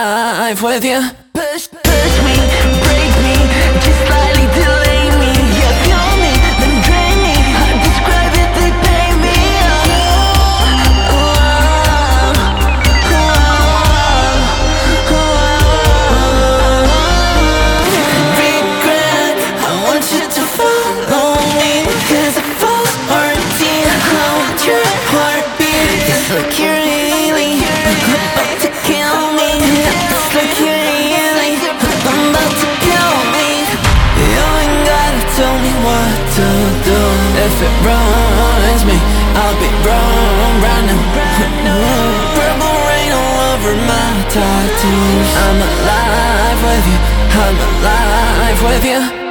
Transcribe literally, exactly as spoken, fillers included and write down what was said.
alive with you. Push, push me, break me, just slightly delay me. You fuel me, then drain me. I describe it, they pay me. Oh, oh, oh, oh, oh. Regret, I want you to follow me, 'cause it falls heartbeat. Hold your heartbeat. It's like you're really about to kill me. It's like you're really about to kill me. You ain't gotta tell me what to do. If it runs me, I'll be wrong right now. Purple rain all over my tattoos. I'm alive with you, I'm alive with you.